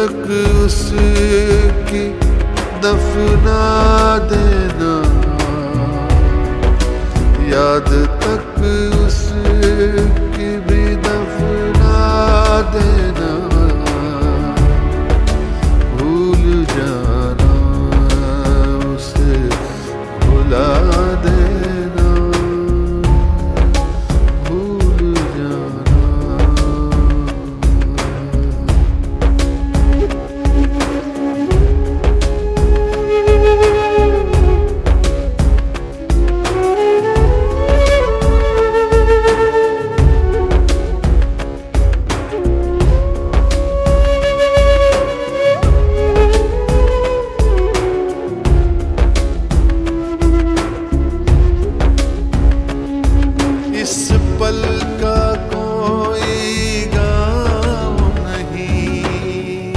तक उसकी दफना देना, याद तक उसकी भी दफना देना, भूल जाना उसे भुला देना, भूल जाना। इस पल का कोई गाँव नहीं,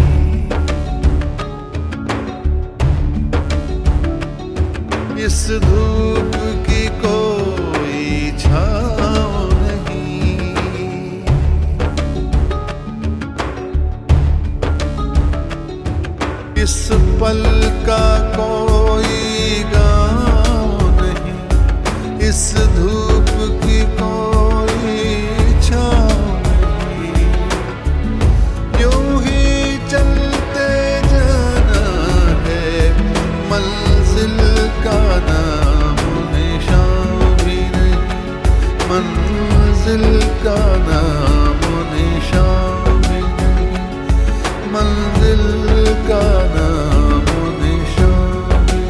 इस धूप की कोई छाँव नहीं, इस पल का कोई गाँव नहीं, इस धूप की कोई छाँव नहीं, यूं ही चलते जाना है, मंजिल का नाम निशान भी नहीं, मंजिल का नाम निशान भी नहीं, मंजिल का नाम निशान भी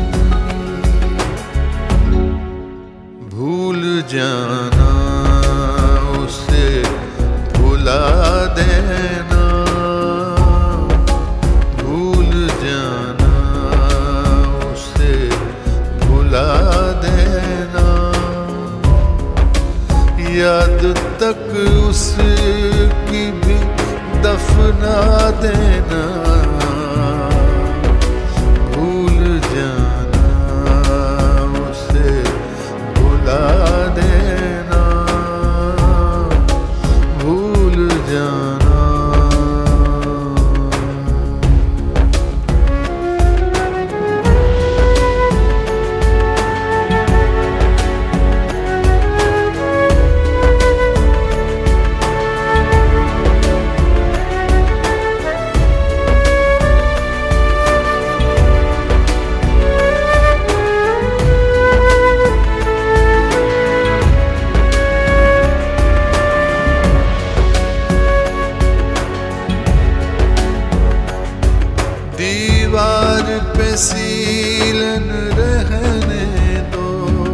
नहीं। भूल जाना उसे भुला देना, भूल जाना उसे भुला देना, याद तक उसकी भी दफना देना, भूल जाना उसे भुला देना, भूल जाना। दीवार पे सीलन रहने दो,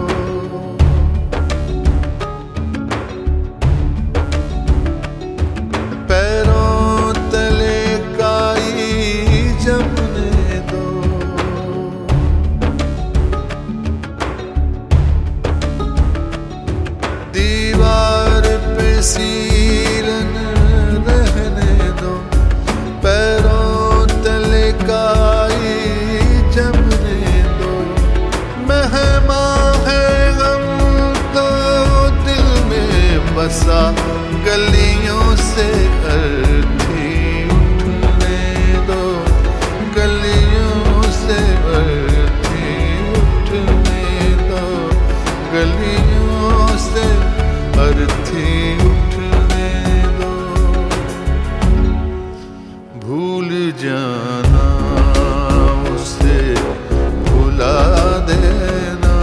पैरों तले काई जमने दो, दीवार पे सीलन रहने दो, पैरों काई जमने दो, मेहमान है गम तो दिल में बसा, गलियों से अर्थी उठने दो, गलियों से अर्थी उठने दो, गलियों से अर्थी उठने दो, भूल जाना उसे भुला देना,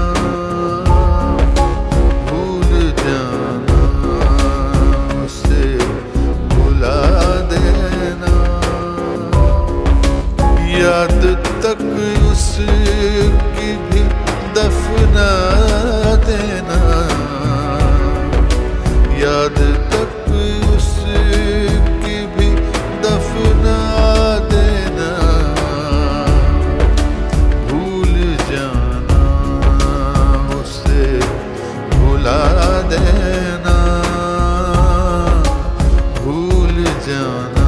भूल जाना उसे भुला देना, याद तक उसकी भी दफना देना, याद तक उसकी भी दफना देना, भूल जाना उसे भुला देना, भूल जाना।